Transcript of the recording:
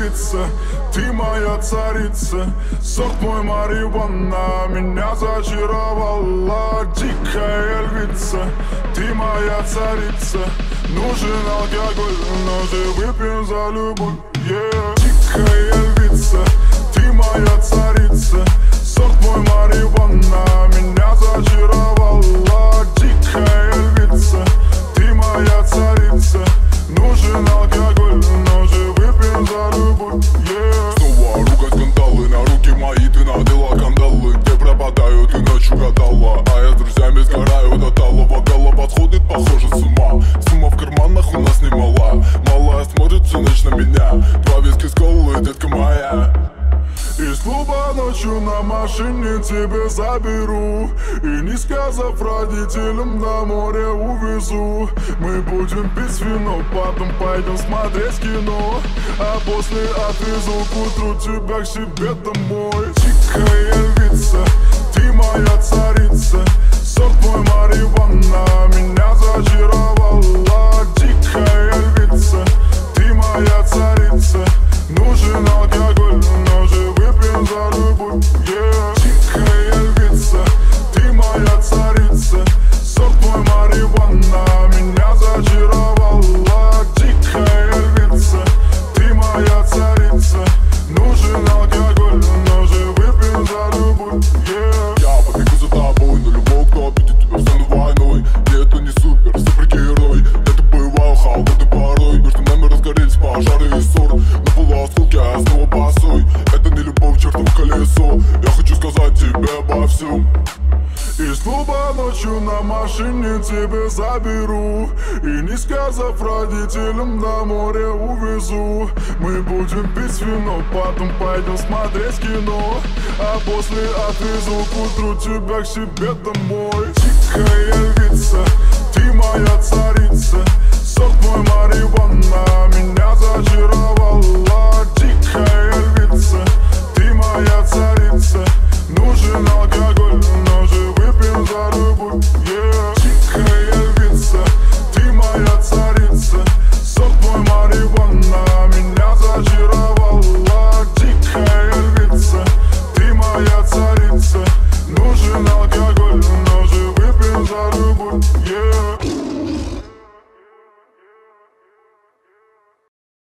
львица, ты моя царица. Сорт мой марихуана меня зачаровала. Дикая львица, ты моя царица. Нужен алкоголь, но же выпьем за любовь, yeah. Дикая львица, ты моя царица. Сорт мой марихуана меня зачаровала. Дикая львица, ты моя царица. Нужен алкоголь, но же выпьем за любовь, yeah. Снова ругать скандалы, на руки мои ты надела кандалы. Где пропадаю, ты ночью гадала, а я с друзьями сгораю до талого. Голова сходит, похоже, с ума. Сумма в карманах у нас немала. Малая смотрит всю ночь на меня. Два виски с колы, детка моя. Из клуба ночью на машине тебе заберу. И не сказав родителям, на море увезу. Мы будем пить вино, потом пойдем смотреть кино. А после отвезу к утру тебя к себе домой. Дикая львица, ты моя царица. Сорт мой марихуана меня зачаровала. Дикая львица, ты моя царица. Нужен алкоголь, но же выпьем за любовь, yeah. Дикая львица, ты моя царица. Сорт мой марихуана меня зачаровала. Дикая львица, ты моя царица. Нужен алкоголь, но же выпьем за любовь, yeah. Я побегу за тобой, но любого, кто обидит тебя, стану войной. И это не супер, супергерой. Это боевая халка, ты порой. Между нами разгорелись пожары и ссоры. На полуосколке я снова босой. Это не любовь, чертово колесо. Я хочу сказать тебе обо всем. Из клуба ночью на машине тебе заберу. И не сказав родителям, на море увезу. Мы будем пить вино, потом пойдем смотреть кино. А после отвезу к утру тебя к себе домой. Дикая львица, ты моя царица. Сорт мой марихуана